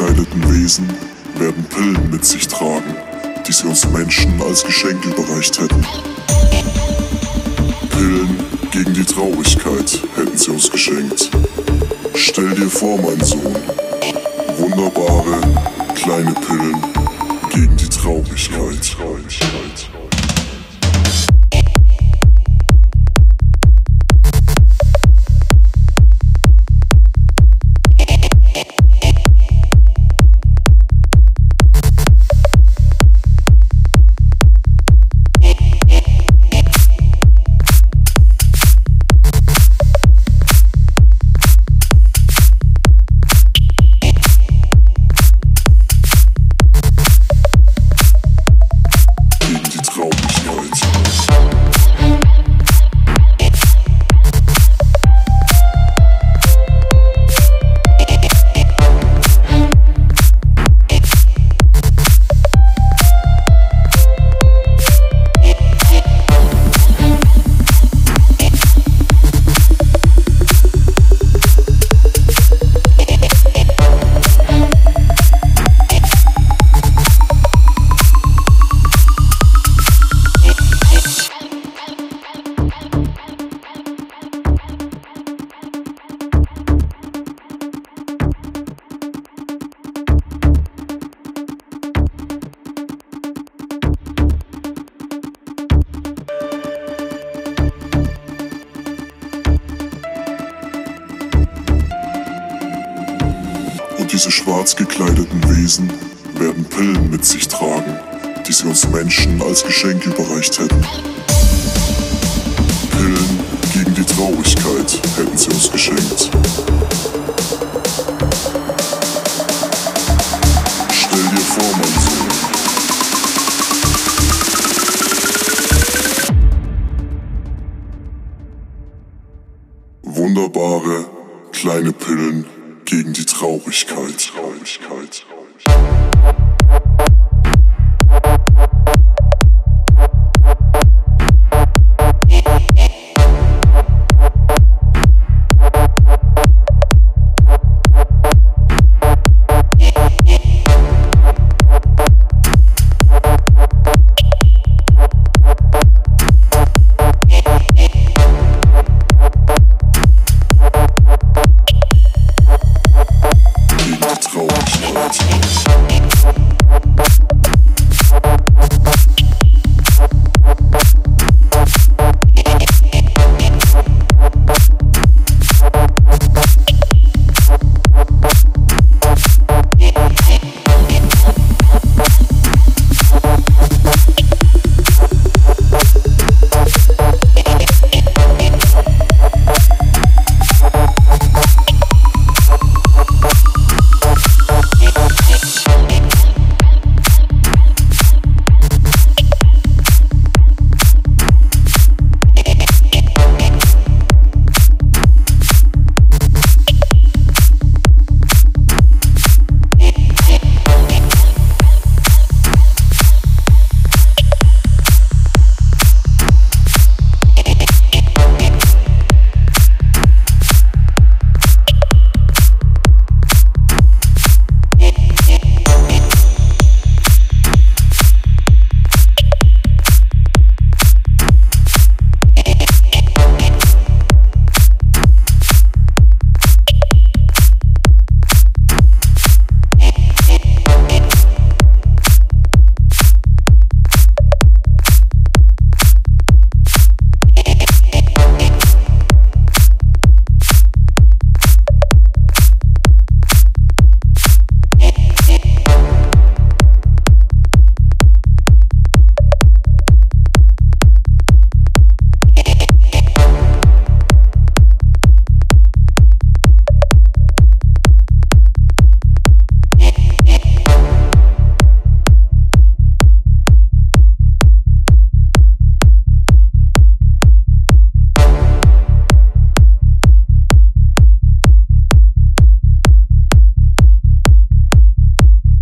gekleideten Wesen werden Pillen mit sich tragen, die sie uns Menschen als Geschenk überreicht hätten. Pillen gegen die Traurigkeit hätten sie uns geschenkt. Stell dir vor, mein Sohn, wunderbare kleine Pillen gegen die Traurigkeit. Und diese schwarz gekleideten Wesen werden Pillen mit sich tragen, die sie uns Menschen als Geschenk überreicht hätten. Pillen gegen die Traurigkeit hätten sie uns geschenkt. Stell dir vor, mein Sohn, wunderbare kleine Pillen gegen die Traurigkeit.